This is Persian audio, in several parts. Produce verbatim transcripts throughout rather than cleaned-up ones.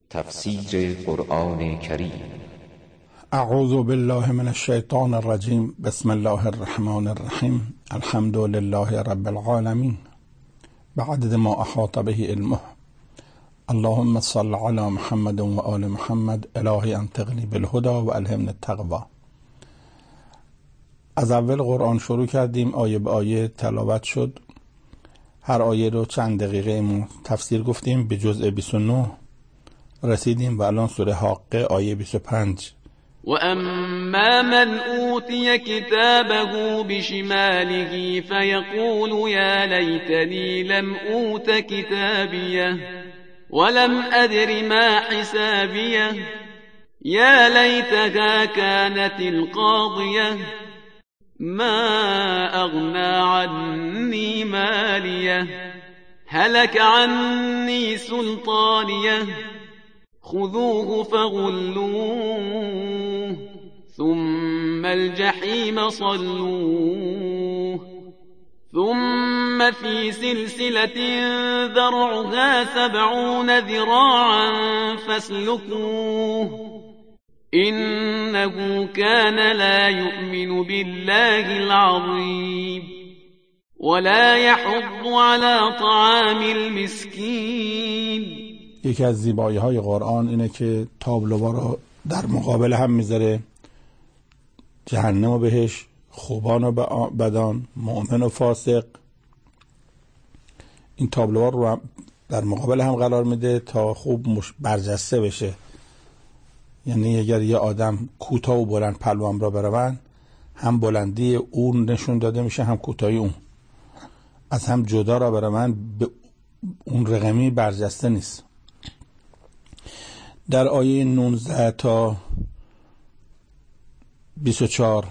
تفسیر قرآن کریم. اعوذ بالله من الشیطان الرجیم. بسم الله الرحمن الرحیم. الحمد لله رب العالمین بعدد ما احاط به علمه. اللهم صل علی محمد و آل محمد. الهی انطقنی بالهدى و الهمنی التقوی. از اول قرآن شروع کردیم، آیه به آیه تلاوت شد. هر آیه رو چند دقیقه تفسیر گفتیم. به جزء بیست و نه رسیدیم و الان سوره حاقه آیه بیست و پنج. و اما من اوتی کتابه بشماله فیقول یا لیتنی لم اوت کتابیه ولم ادر ما حسابیه یا لیتها كانت القاضیه ما اغنى عني مالیه هلك عني سلطانیه خذوه فغلوه ثم الجحیم صلوه ثم في سلسلة ذرعها سبعون ذراعا فاسلكوه إنه كان لا يؤمن بالله العظيم ولا يحض على طعام المسكين. یکی از زیبایی های قرآن اینه که تابلوها رو در مقابل هم میذاره. جهنم و بهش، خوبان و بدان، مؤمن و فاسق. این تابلوها رو در مقابل هم قرار میده تا خوب برجسته بشه. یعنی اگر یه آدم کوتاه و بلند پهلوان را بروند، هم بلندی اون نشون داده میشه هم کوتاهی اون. از هم جدا را بروند، به اون رقمی برجسته نیست. در آیه نوزده تا بیست و چهار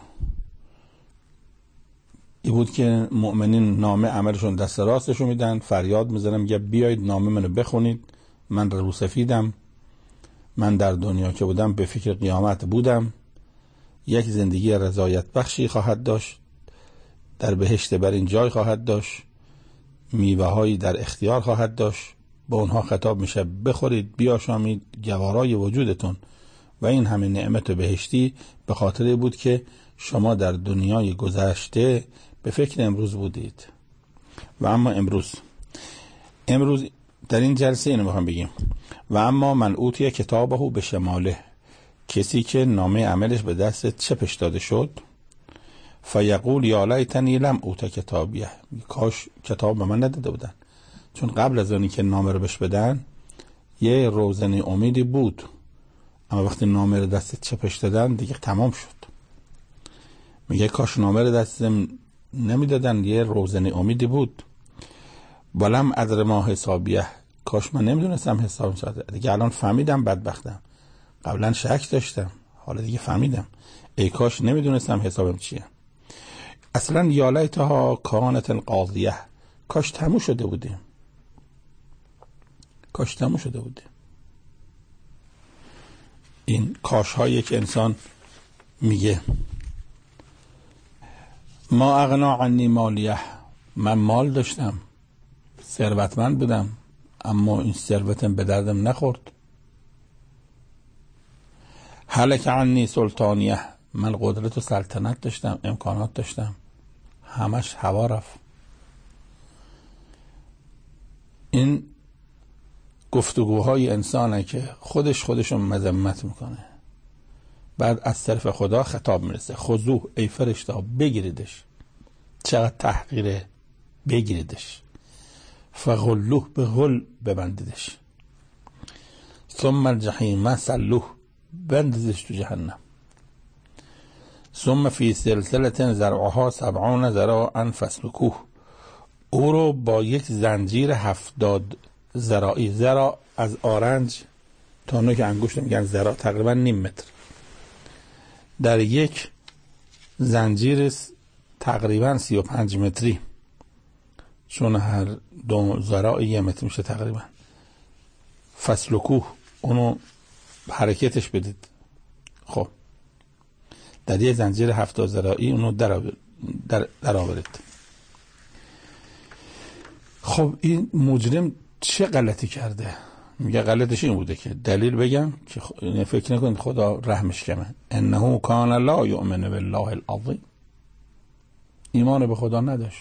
ای بود که مؤمنین نامه عملشون دست راستشون میدن، فریاد میزنن، میگه بیایید نامه منو بخونید، من رو سفیدم، من در دنیا که بودم به فکر قیامت بودم، یک زندگی رضایت بخشی خواهد داشت، در بهشت برین جای خواهد داشت، میوه هایی در اختیار خواهد داشت. به اونها خطاب میشه بخورید بیاشامید گوارای وجودتون و این همه نعمت بهشتی به خاطر بود که شما در دنیای گذشته به فکر امروز بودید. و اما امروز امروز در این جلسه اینو میخوام بگیم. و اما من اوتی کتابه به شماله، کسی که نامه عملش به دست چپش داده شد، فیقول یا لیتنی لم اوت کتابیه، کاش کتاب به من نداده بودن. چون قبل از اونی که نامه رو بهش بدن یه روزنه امیدی بود، اما وقتی نامه رو دست چپش دادن دیگه تمام شد. میگه کاش نامه رو دست نمیدادن، یه روزنه امیدی بود. ولم ادر ما حسابیه، کاش من نمیدونستم حساب چقدر. دیگه الان فهمیدم بدبختم، قبلا شک داشتم حالا دیگه فهمیدم. ای کاش نمیدونستم حسابم چیه. اصلا یا لیتها کانت القاضیه، کاش تموم شده بودیم، کاش تموم شده بودیم. این کاش هایی که انسان میگه. ما اغنا عنی مالیه، من مال داشتم، ثروتمند بودم، اما این ثروتم به دردم نخورد. هلک عنی سلطانیه، من قدرت و سلطنت داشتم، امکانات داشتم، همش هوا رفت. این گفتگوهای انسانه که خودش خودشون مذمت میکنه. بعد از طرف خدا خطاب میرسه، خذوه ای فرشته بگیریدش، چقدر تحقیره، بگیریدش، فغلوه به غل ببندیدش، ثم الجحیم صلوه بندیدش تو جهنم، ثم فی سلسلة ذرعها سبعون ذراعا فاسلکوه، او رو با یک زنجیر هفتاد ذراعی، ذراع از آرنج تا نوک انگشت میگن ذراع، تقریبا نیم متر، در یک زنجیر تقریبا سی و پنج متری، چون هر دو ذراع یه متر میشه تقریبا. فاسلکوه، اونو حرکتش بدید. خب در یک زنجیر هفتاد ذراعی اونو در, در, در آورید. خب این مجرم چه غلطی کرده؟ میگه غلطش این بوده که دلیل بگم که خ... فکر نکنید خدا رحمش کمه. انه کان لا یؤمن بالله العظیم، ایمان به خدا نداشت.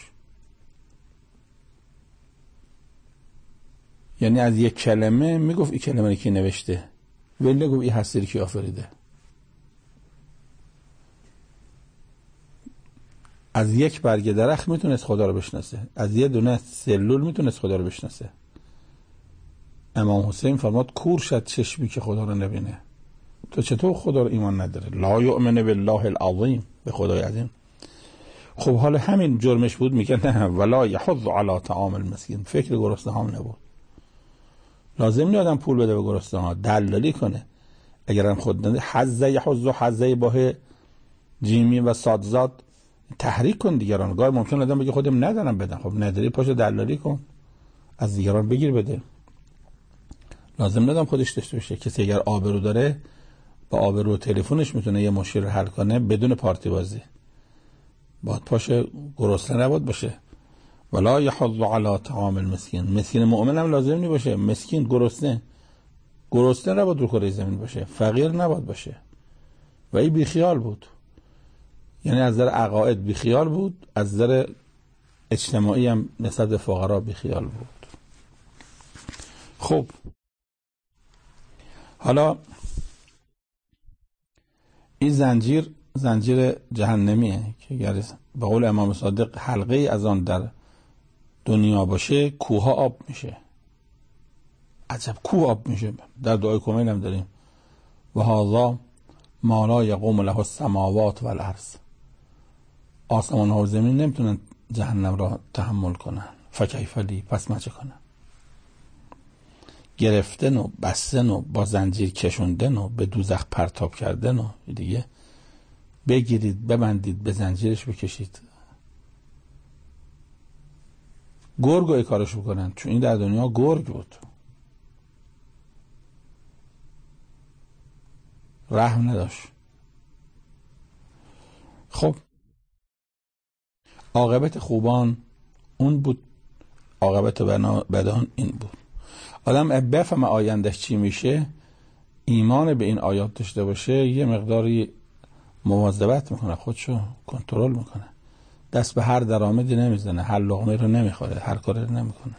یعنی از یک کلمه میگفت این کلمه رو کی نوشته، ولی گفت این هستی رو کی آفریده. از یک برگ درخت میتونست خدا رو بشناسه، از یه دونه سلول میتونست خدا رو بشناسه. امام حسین فرماد کور شد چشمی که خدا رو نبینه. تو چطور خدا رو ایمان نداره؟ لا یؤمن بالله العظیم، به خدای عظیم. خب حالا همین جرمش بود، میگه نه ولا یحض علی طعام المسکین، فکر گرسنه ها نبود. لازم نیست آدم پول بده به گرسنه ها، دلالی کنه. اگرم خود نده حظ یحض و حظ با جیمی و صادزاد تحریک کن دیگران. گاهی ممکن آدم بگه خودم ندارم بدم، خب نداری پاشو دلالی کن، از دیگران بگیر بده. لازم ندارم خودش داشته باشه. کسی اگر آبرو داره با آبرو تلفنش میتونه یه مشکل رو حل کنه بدون پارتی بازی. باید پاشه گرسنه نباد باشه. ولا یحض علی طعام المسکین، مسکین مؤمن هم لازم نی باشه. مسکین گرسنه گرسنه نباد رو کره زمین باشه، فقیر نباد باشه. و این بیخیال بود، یعنی از نظر عقاید بیخیال بود، از نظر اجتماعی هم نسبت به فقرا بیخیال بود. خب حالا این زنجیر زنجیر جهنمیه که اگر به قول امام صادق حلقه از آن در دنیا باشه کوه آب میشه. عجب کوه آب میشه. در دعای کمیل هم داریم و هذا ما لا یقوم له السماوات والارض، آسمان ها و زمین نمیتونن جهنم را تحمل کنن. فکیف لی، پس من چه کنم؟ گرفتن و بستن و با زنجیر کشوندن و به دوزخ پرتاب کردن و دیگه بگیرید ببندید به زنجیرش بکشید. گرگ ای کارش بکنن، چون این در دنیا گرگ بود، رحم نداشت. خب عاقبت خوبان اون بود، عاقبت بدان این بود. آدم بفهم آیندهش چی میشه، ایمان به این آیات داشته باشه، یه مقداری مواظبت میکنه، خودشو کنترل میکنه، دست به هر درآمدی نمیزنه، هر لقمه رو نمیخوره، هر کاری رو نمیکنه.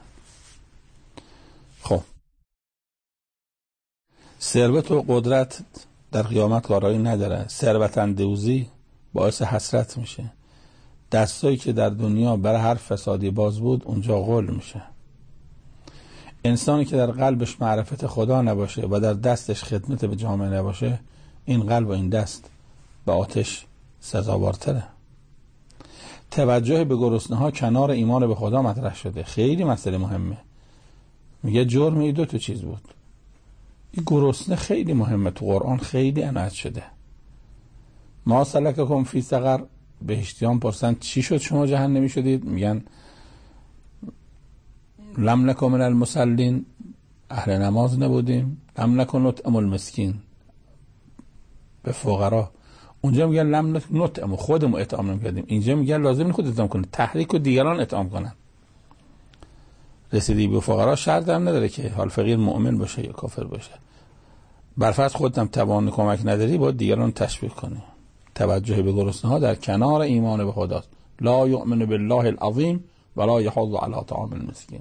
خب ثروت و قدرت در قیامت کارایی نداره. ثروت اندوزی باعث حسرت میشه. دستایی که در دنیا برای هر فسادی باز بود اونجا غل میشه. انسانی که در قلبش معرفت خدا نباشه و در دستش خدمت به جامعه نباشه، این قلب و این دست به آتش سزاوارتره. توجه به گرسنه ها کنار ایمان به خدا مطرح شده. خیلی مسئله مهمه. میگه جرم این دو تا چیز بود. این گرسنه خیلی مهمه، تو قرآن خیلی عنایت شده. ما سلککم فی سقر، بهشتیان پرسن چی شد شما جهنمی شدید؟ میگن لم نکن من المصلین، اهل نماز نبودیم. لم نکن نطعم المسکین، به فقرا. اونجا میگن لم نطعم، خودمون اطعام نمیکردیم. اینجا میگن لازم نیست خود اطعام کنه، تحریک و دیگران اطعام کنن. رسیدگی به فقرا شرط هم نداره که حال فقیر مؤمن باشه یا کافر باشه. برفرض خودت هم توان کمک نداری، باید دیگران تشویق کنی. توجه به گرسنه ها در کنار ایمان به خداست. لا یؤمن بالله العظیم ولا یحض علی طعام المسکین.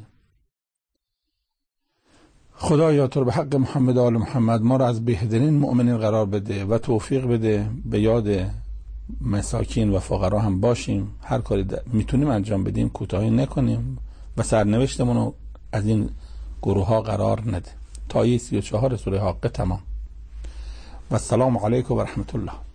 خدایا تو رو به حق محمد و آل محمد ما رو از بهترین مؤمنین قرار بده و توفیق بده به یاد مساکین و فقرا هم باشیم. هر کاری میتونیم انجام بدیم کوتاهی نکنیم و سرنوشتمون رو از این گروه ها قرار نده. تا سی و چهار سوره حاقه تمام. و السلام علیکم و رحمت الله.